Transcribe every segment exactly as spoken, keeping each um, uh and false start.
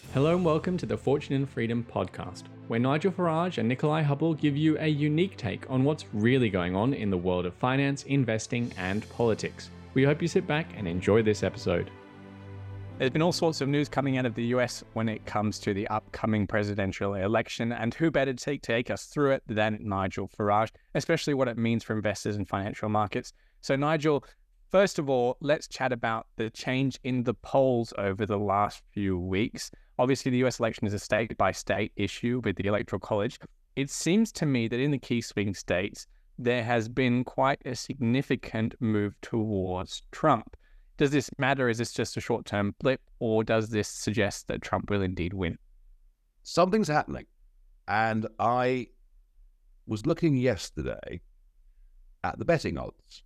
Hello and welcome to the Fortune and Freedom podcast, where Nigel Farage and Nikolai Hubble give you a unique take on what's really going on in the world of finance, investing, and politics. We hope you sit back and enjoy this episode. There's been all sorts of news coming out of the U S when it comes to the upcoming presidential election, and who better to take us through it than Nigel Farage, especially what it means for investors and financial markets. So Nigel, first of all, let's chat about the change in the polls over the last few weeks. Obviously, the U S election is a state-by-state issue with the Electoral College. It seems to me that in the key swing states, there has been quite a significant move towards Trump. Does this matter? Is this just a short-term blip, or does this suggest that Trump will indeed win? Something's happening. And I was looking yesterday at the betting odds,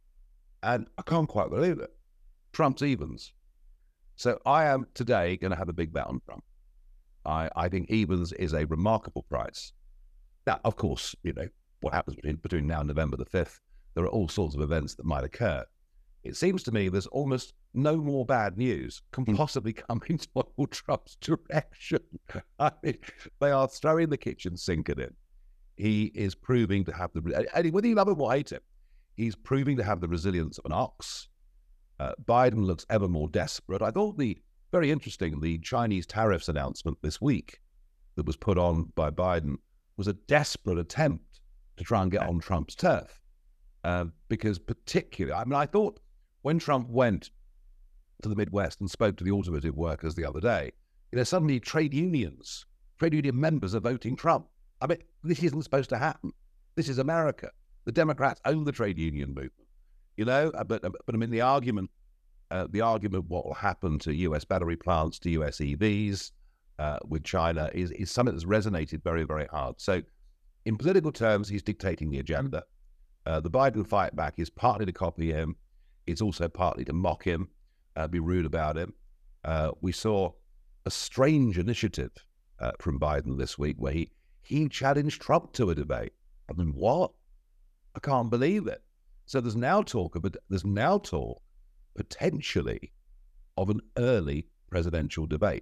and I can't quite believe it. Trump's evens. So I am today going to have a big bet on Trump. I, I think evens is a remarkable price. Now, of course, you know, what happens between, between now and November the fifth, there are all sorts of events that might occur. It seems to me there's almost no more bad news can possibly come into Donald Trump's direction. I mean, they are throwing the kitchen sink at him. He is proving to have the, and whether you love him or hate him, he's proving to have the resilience of an ox. Uh, Biden looks ever more desperate. I thought the, very interesting, the Chinese tariffs announcement this week that was put on by Biden was a desperate attempt to try and get on Trump's turf. Uh, because particularly, I mean, I thought when Trump went to the Midwest and spoke to the automotive workers the other day, you know, suddenly trade unions, trade union members are voting Trump. I mean, this isn't supposed to happen. This is America. The Democrats own the trade union movement. You know, but but I mean the argument, uh, the argument what will happen to U S battery plants, to U S E Vs uh, with China is is something that's resonated very very hard. So, in political terms, he's dictating the agenda. Uh, the Biden fight back is partly to copy him. It's also partly to mock him, uh, be rude about him. Uh, we saw a strange initiative uh, from Biden this week where he he challenged Trump to a debate. I mean, what? I can't believe it. So there's now talk of there's now talk potentially of an early presidential debate.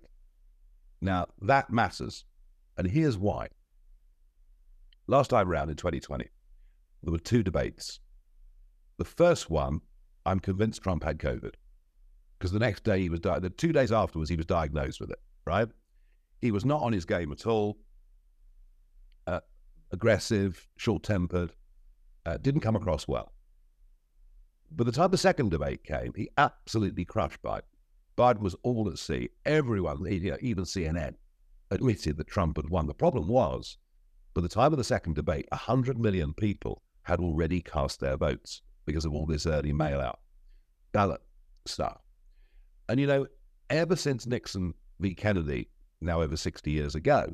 Now that matters, and here's why. Last time around in twenty twenty, there were two debates. The first one, I'm convinced Trump had COVID, because the next day he was di- the two days afterwards he was diagnosed with it. Right? He was not on his game at all. Uh, aggressive, short-tempered, uh, didn't come across well. By the time the second debate came, he absolutely crushed Biden. Biden was all at sea. Everyone, you know, even C N N, admitted that Trump had won. The problem was, by the time of the second debate, one hundred million people had already cast their votes because of all this early mail-out ballot stuff. And, you know, ever since Nixon v. Kennedy, now over sixty years ago,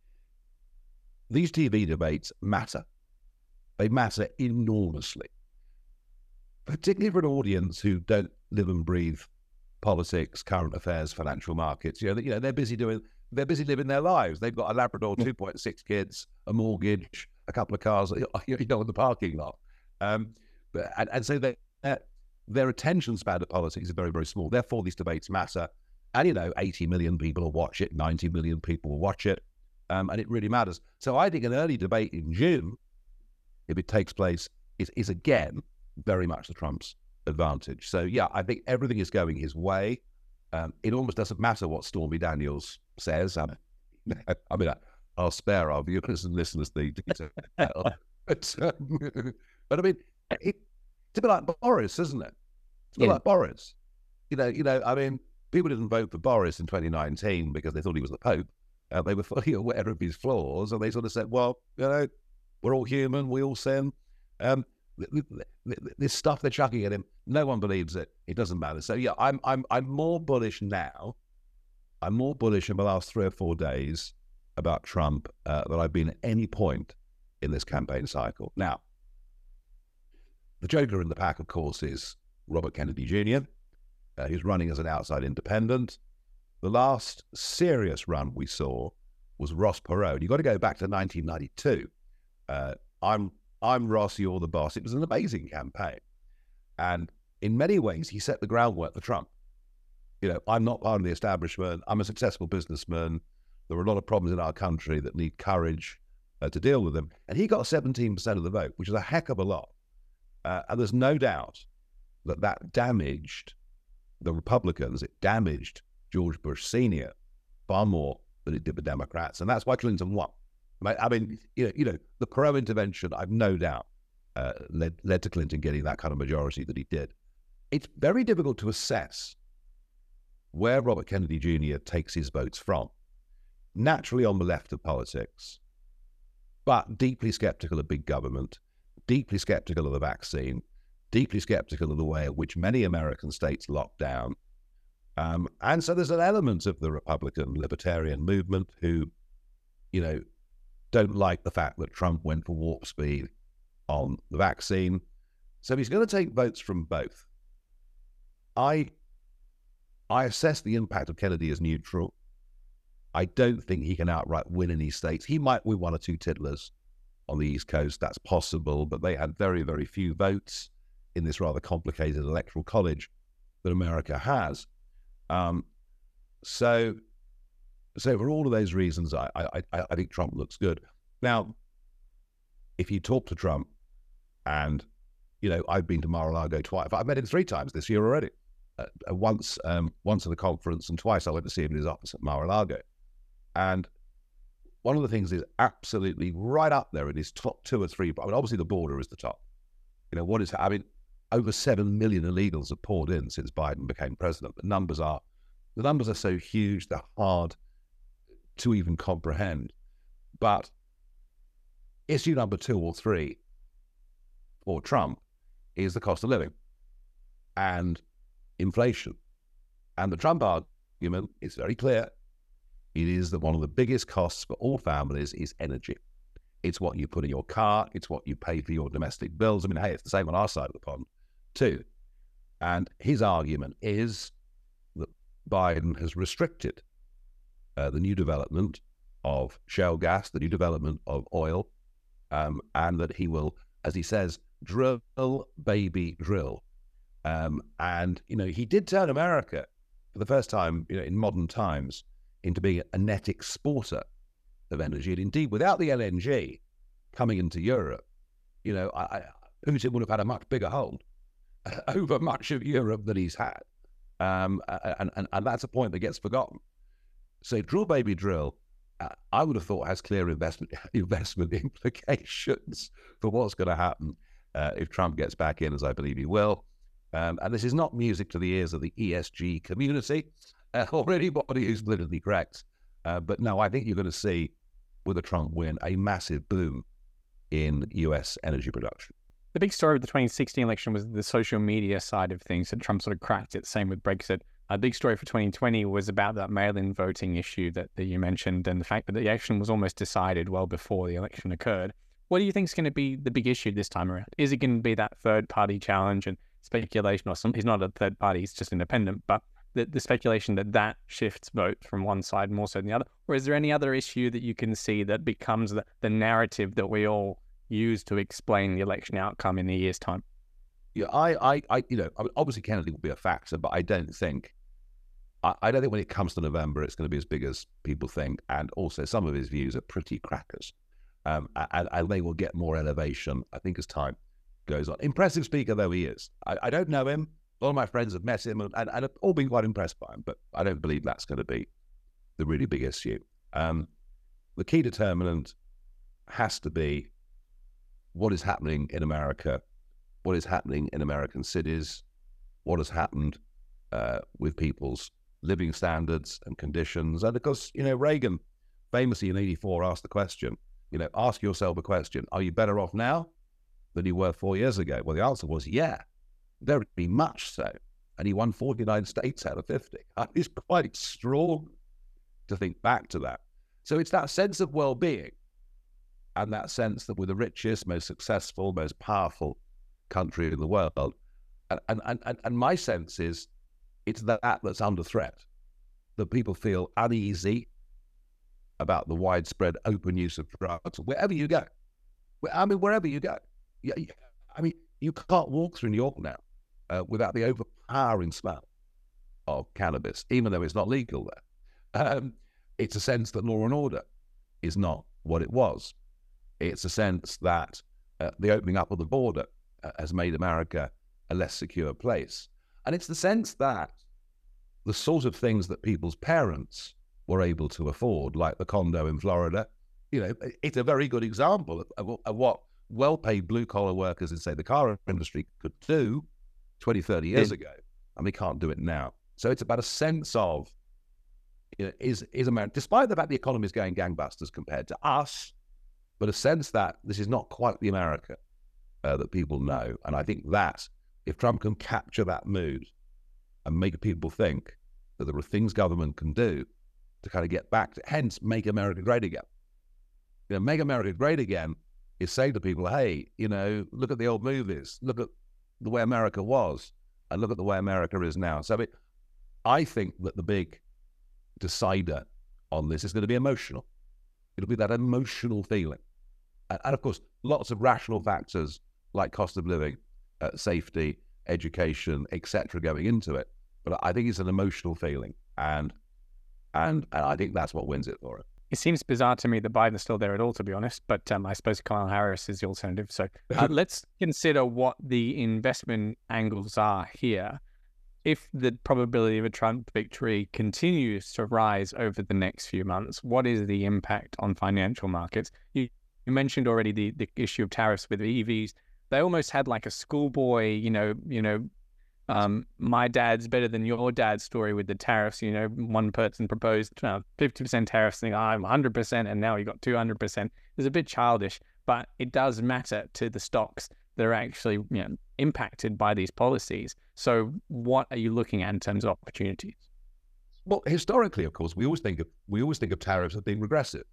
these T V debates matter. They matter enormously. Particularly for an audience who don't live and breathe politics, current affairs, financial markets. You know, you know, they're busy doing, they're busy living their lives. They've got a Labrador, two point six kids, a mortgage, a couple of cars, you know, in the parking lot. Um, but, and, and so they, uh, their attention span to politics is very, very small. Therefore, these debates matter. And, you know, eighty million people will watch it, ninety million people will watch it. Um, and it really matters. So I think an early debate in June, if it takes place, is, is again, very much the Trump's advantage. So, yeah, I think everything is going his way. Um, it almost doesn't matter what Stormy Daniels says. Um, I mean, I'll spare our viewers and listeners the detail. but, um, but, I mean, it, it's a bit like Boris, isn't it? It's a bit Yeah. like Boris. You know, you know. I mean, people didn't vote for Boris in twenty nineteen because they thought he was the Pope. Uh, they were fully aware of his flaws, and they sort of said, well, you know, we're all human, we all sin. Um, this stuff they're chucking at him, no one believes it. It doesn't matter. So yeah, I'm I'm I'm more bullish now. I'm more bullish in the last three or four days about Trump uh, than I've been at any point in this campaign cycle. Now, the joker in the pack, of course, is Robert Kennedy Junior Uh, he's running as an outside independent. The last serious run we saw was Ross Perot. You've got to go back to nineteen ninety-two. Uh, I'm I'm Ross, you're the boss. It was an amazing campaign. And in many ways, he set the groundwork for Trump. You know, I'm not part of the establishment. I'm a successful businessman. There are a lot of problems in our country that need courage uh, to deal with them. And he got seventeen percent of the vote, which is a heck of a lot. Uh, and there's no doubt that that damaged the Republicans. It damaged George Bush Senior far more than it did the Democrats. And that's why Clinton won. I mean, you know, you know the pro-intervention, I've no doubt, uh, led, led to Clinton getting that kind of majority that he did. It's very difficult to assess where Robert Kennedy Junior takes his votes from. Naturally on the left of politics, but deeply skeptical of big government, deeply skeptical of the vaccine, deeply skeptical of the way in which many American states locked down. Um, and so there's an element of the Republican libertarian movement who, you know, don't like the fact that Trump went for warp speed on the vaccine. So he's going to take votes from both. I, I assess the impact of Kennedy as neutral. I don't think he can outright win any states. He might win one or two tiddlers on the East Coast. That's possible, but they had very, very few votes in this rather complicated electoral college that America has. Um, so, so for all of those reasons, I, I, I think Trump looks good. Now, if you talk to Trump, and you know, I've been to Mar-a-Lago twice. I've met him three times this year already. Uh, once, um, once at a conference, and twice I went to see him in his office at Mar-a-Lago. And one of the things is absolutely right up there in his top two or three. I mean, obviously the border is the top. You know, what is, I mean, over seven million illegals have poured in since Biden became president. The numbers are, the numbers are so huge, they're hard to even comprehend. But issue number two or three for Trump is the cost of living and inflation. And the Trump argument is very clear. It is that one of the biggest costs for all families is energy. It's what you put in your car. It's what you pay for your domestic bills. I mean, hey, it's the same on our side of the pond too. And his argument is that Biden has restricted uh, the new development of shale gas, the new development of oil, um, and that he will, as he says, drill, baby, drill. Um, and, you know, he did turn America for the first time, you know, in modern times into being a net exporter of energy. And indeed, without the L N G coming into Europe, you know, I, I, Putin would have had a much bigger hold over much of Europe than he's had. Um, and, and, and that's a point that gets forgotten. So drill, baby, drill, uh, I would have thought has clear investment investment implications for what's going to happen uh, if Trump gets back in, as I believe he will. Um, and this is not music to the ears of the E S G community uh, or anybody who's politically correct. Uh, but no, I think you're going to see, with a Trump win, a massive boom in U S energy production. The big story of the twenty sixteen election was the social media side of things, and Trump sort of cracked it. Same with Brexit. A big story for twenty twenty was about that mail-in voting issue that, that you mentioned, and the fact that the election was almost decided well before the election occurred. What do you think is going to be the big issue this time around? Is it going to be that third-party challenge and speculation, or some, he's not a third party, he's just independent, but the, the speculation that that shifts votes from one side more so than the other? Or is there any other issue that you can see that becomes the, the narrative that we all use to explain the election outcome in a year's time? Yeah, I, I, I you know, obviously Kennedy will be a factor, but I don't think, I, I don't think when it comes to November, it's going to be as big as people think. And also some of his views are pretty crackers. Um, and, and they will get more elevation, I think, as time goes on. Impressive speaker though he is. I, I don't know him. A lot of my friends have met him and, and, and have all been quite impressed by him, but I don't believe that's going to be the really big issue. Um, the key determinant has to be what is happening in America, what is happening in American cities, what has happened uh, with people's living standards and conditions. And of course, you know, Reagan famously in eighty-four asked the question, you know, ask yourself a question, are you better off now than you were four years ago? Well, the answer was, yeah, very much so. And he won forty-nine states out of fifty. It's quite extraordinary to think back to that. So it's that sense of well-being and that sense that we're the richest, most successful, most powerful country in the world. And, and, and, and my sense is it's that that's under threat, that people feel uneasy about the widespread open use of drugs wherever you go. I mean, wherever you go. Yeah, I mean, you can't walk through New York now uh, without the overpowering smell of cannabis, even though it's not legal there. Um, it's a sense that law and order is not what it was. It's a sense that uh, the opening up of the border uh, has made America a less secure place. And it's the sense that the sort of things that people's parents were able to afford, like the condo in Florida, you know, it's a very good example of, of, of what well-paid blue-collar workers in, say, the car industry could do twenty, thirty years yeah. ago, and we can't do it now. So it's about a sense of, you know, is, is America, despite the fact the economy is going gangbusters compared to us, but a sense that this is not quite the America uh, that people know. And I think that if Trump can capture that mood and make people think that there are things government can do to kind of get back to, hence, make America great again. You know, make America great again is saying to people, hey, you know, look at the old movies, look at the way America was, and look at the way America is now. So it, I think that the big decider on this is going to be emotional. It'll be that emotional feeling. And, and of course, lots of rational factors like cost of living, uh, safety, education, et cetera going into it. But I think it's an emotional feeling. And, and, and I think that's what wins it for it. It seems bizarre to me that Biden's still there at all, to be honest, but um, I suppose Kamala Harris is the alternative. So uh, let's consider what the investment angles are here. If the probability of a Trump victory continues to rise over the next few months, what is the impact on financial markets? You, you mentioned already the, the issue of tariffs with E Vs. They almost had like a schoolboy, you know, you know, Um, my dad's better than your dad's story with the tariffs. You know, one person proposed uh, fifty percent tariffs, saying, I'm one hundred percent, and now you got two hundred percent. It's a bit childish, but it does matter to the stocks that are actually, you know, impacted by these policies. So what are you looking at in terms of opportunities? Well, historically, of course, we always think of, we always think of tariffs as being regressive.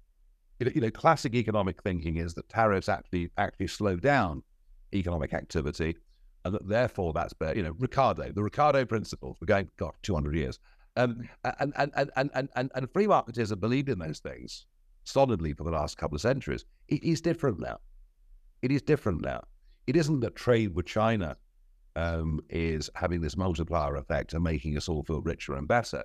You know, you know, classic economic thinking is that tariffs actually, actually slow down economic activity, and that therefore that's better. You know, Ricardo, the Ricardo principles, we're going, God, two hundred years. Um, and, and, and, and, and, and free marketers have believed in those things solidly for the last couple of centuries. It is different now. It is different now. It isn't that trade with China um, is having this multiplier effect and making us all feel richer and better.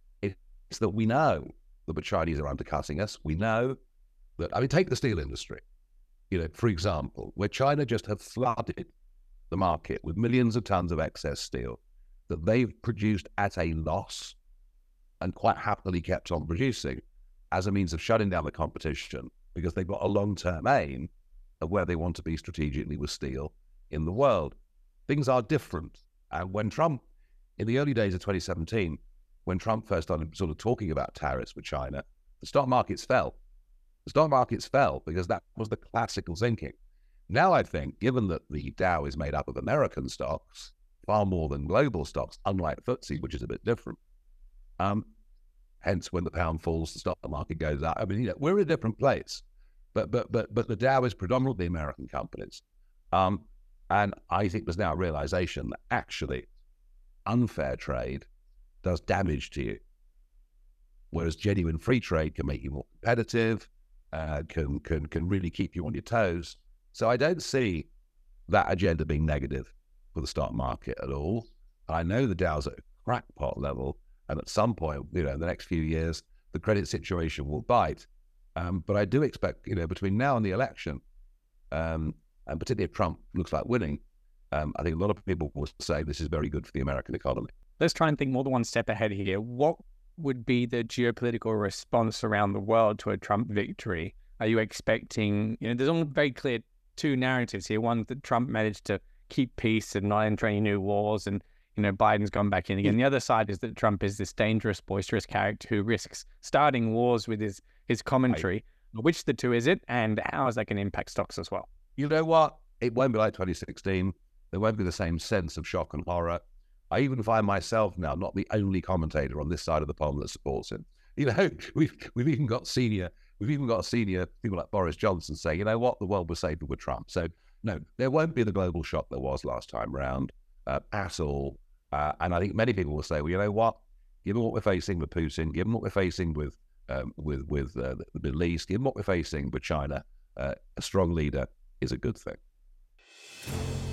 It's that we know that the Chinese are undercutting us. We know that, I mean, take the steel industry, you know, for example, where China just have flooded the market with millions of tons of excess steel that they've produced at a loss and quite happily kept on producing as a means of shutting down the competition because they've got a long-term aim of where they want to be strategically with steel in the world. Things are different. And when Trump, in the early days of twenty seventeen, when Trump first started sort of talking about tariffs with China, the stock markets fell. The stock markets fell because that was the classical thinking. Now I think, given that the Dow is made up of American stocks, far more than global stocks, unlike F T S E, which is a bit different, um, hence when the pound falls, the stock market goes up. I mean, you know, we're in a different place. But but but but the Dow is predominantly American companies. Um, and I think there's now a realization that actually unfair trade does damage to you. Whereas genuine free trade can make you more competitive, uh, can can can really keep you on your toes. So I don't see that agenda being negative for the stock market at all. I know the Dow's at a crackpot level, and at some point, you know, in the next few years, the credit situation will bite. Um, but I do expect, you know, between now and the election, um, and particularly if Trump looks like winning, um, I think a lot of people will say this is very good for the American economy. Let's try and think more than one step ahead here. What would be the geopolitical response around the world to a Trump victory? Are you expecting, you know, there's only very clear two narratives here. One, that Trump managed to keep peace and not enter any new wars, and, you know, Biden's gone back in again. The other side is that Trump is this dangerous, boisterous character who risks starting wars with his his commentary. Right. Which the two is it, and how is that going to impact stocks as well? You know what? It won't be like twenty sixteen. There won't be the same sense of shock and horror. I even find myself now not the only commentator on this side of the pond that supports him. You know, we've we've even got senior we've even got senior people like Boris Johnson saying, you know what, the world was safer with Trump. So no, there won't be the global shock there was last time round uh, at all. Uh, and I think many people will say, well, you know what, given what we're facing with Putin, given what we're facing with Um, with with uh, the Middle East, given what we're facing with China, uh, a strong leader is a good thing.